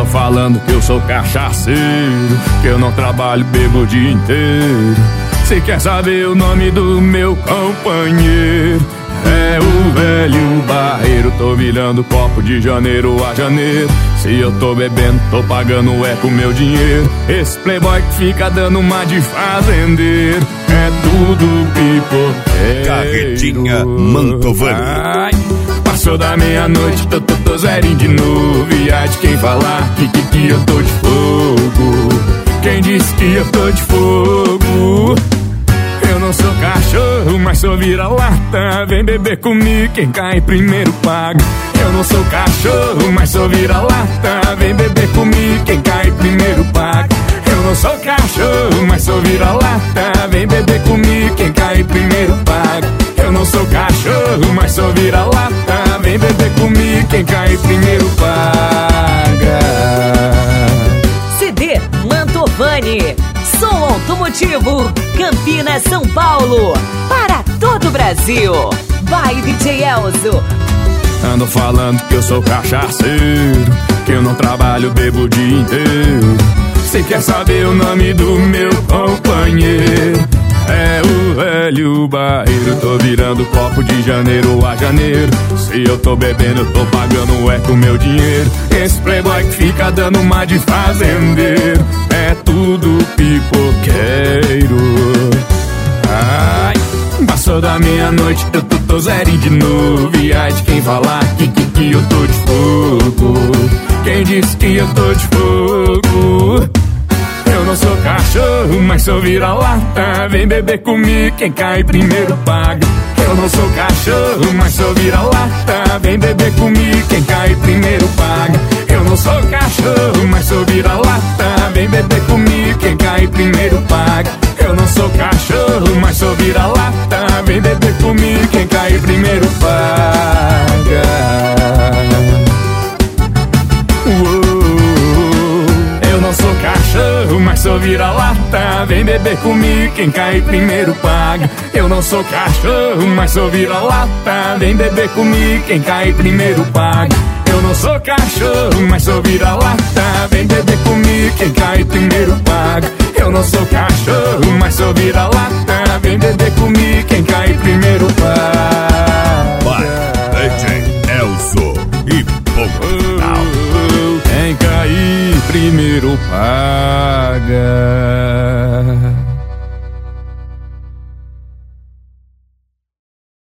Andam falando que eu sou cachaceiro, que eu não trabalho, bebo o dia inteiro. Cê quer saber o nome do meu companheiro? É o velho barreiro. Tô virando copo de janeiro a janeiro. Se eu tô bebendo, tô pagando com meu dinheiro. Esse playboy que fica dando uma de fazendeiro é tudo pipoqueiro. Carretinha Mantovani. Ai, passou da meia-noite, tô zerinho de novo. E há de quem falar que eu tô de fogo. Quem disse que eu tô de fogo? Eu não sou cachorro, mas sou vira-lata. Vem beber comigo, quem cai primeiro paga. Eu não sou cachorro, mas sou vira-lata. Vem beber comigo, quem cai primeiro paga. Eu não sou cachorro, mas sou vira-lata. Vem beber comigo, quem cai primeiro paga. Eu não sou cachorro, mas sou vira-lata. Vem beber comigo, quem cai primeiro paga. CD Mantovani, som automotivo, Campinas, São Paulo, para todo o Brasil. Vai, DJ Elzo. Andam falando que eu sou cachaceiro, que eu não trabalho, bebo o dia inteiro. Cê quer saber o nome do meu companheiro? É o velho barreiro. Tô virando copo de janeiro a janeiro. Se eu tô bebendo, eu tô pagando com meu dinheiro. Esse playboy que fica dando uma de fazendeiro é tudo pipoqueiro. Ai, passou da meia-noite, eu tô zerinho de novo. E ai de quem falar que eu tô de fogo. Quem disse que eu tô de fogo? Eu não sou cachorro, mas sou vira-lata. Vem beber comigo, quem cai primeiro paga. Eu não sou cachorro, mas sou vira-lata. Vem beber comigo, quem cai primeiro paga. Eu não sou cachorro, mas sou vira-lata. Vem beber comigo, quem cai primeiro paga. Eu não sou cachorro, mas sou vira-lata. Vem beber comigo, quem cai primeiro paga. Eu não sou cachorro, mas sou vira-lata. Vem beber comigo, quem cai primeiro paga. Eu não sou cachorro, mas sou vira-lata. Vem beber comigo, quem cai primeiro paga. Eu não sou cachorro, mas sou vira-lata. Vem beber comigo, quem cai primeiro paga. Eu não sou cachorro, mas sou vira-lata. Vem beber comigo, quem cai primeiro paga.